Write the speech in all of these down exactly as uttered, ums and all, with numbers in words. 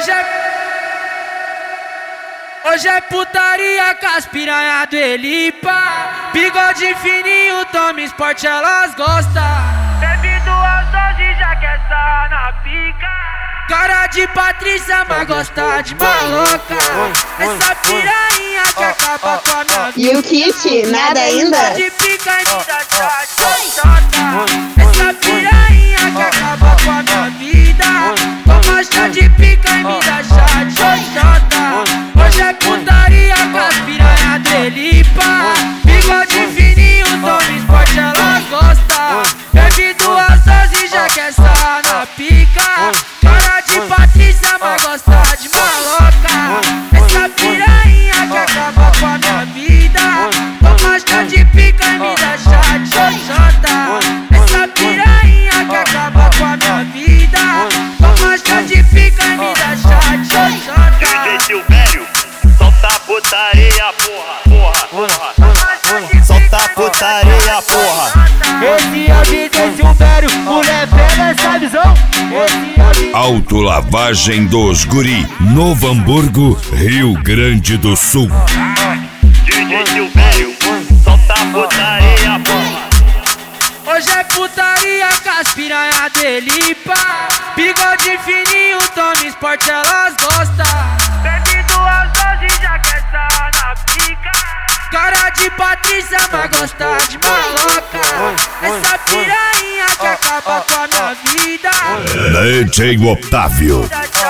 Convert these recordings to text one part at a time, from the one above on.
Hoje é... Hoje é putaria com as piranha do Elipa. Bigode fininho, toma esporte, elas gostam. Bebe duas doses, já quer estar na pica. Cara de Patrícia, mas gosta de maloca. Essa piranha que acaba com a minha vida. E o kit, nada ainda? De pica e me dá chá, essa piranha que acaba com a minha vida. Toma chá de pica e me dá chá, xoxota. Hoje é putaria com as piranha do Elipa. Bigode fininho, toma esporte, ela gosta. Bebe duas doses, já quer estar na pica. Cara de Patrícia, mas gosta de maloca. Essa piranha que acaba com a minha vida. Toma chá de pica e me dá chá, xoxota. Essa piranha que acaba com a minha vida. Toma chá de pica e me dá chá, xoxota. D J Silvério, solta a putaria, porra, porra, porra. Solta a putaria, porra. Esse é o D J Silvério, mulher pega essa visão. Esse é o D J Autolavagem dos Guri, Novo Hamburgo, Rio Grande do Sul. D J Silvério, solta a putaria, porra. Hoje é putaria com as piranha do Elipa. Bigode fininho, toma esporte, elas gostam. Bebe duas doses, já quer estar na pica. Cara de Patrícia, mas gosta de maloca. Essa piranha que acaba com a minha vida. D J Otávio.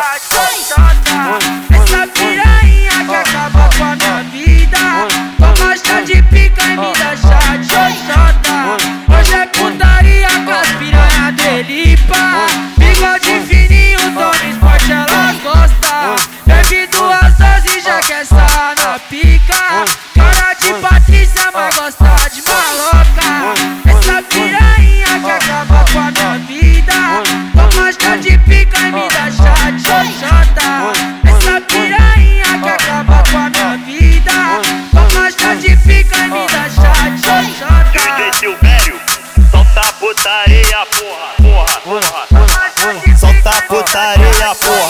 Essa piranha que acaba com a minha vida. Toma chá de pica e me dá chá, xoxota. Hoje é putaria com as piranha do Elipa. Bigode fininho, toma esporte, elas gostam. Bebe duas doses, já quer estar na pica. Cara de Patrícia, mas gosta de maloca. Essa piranha que acaba com a minha vida. Toma chá de pica e me dá chá, xoxota. Essa piranha que acaba com a minha vida. Toma chá de pica e me dá chá, xoxota. D J Silvério, solta a putaria, porra, porra, porra. Solta a putaria, porra.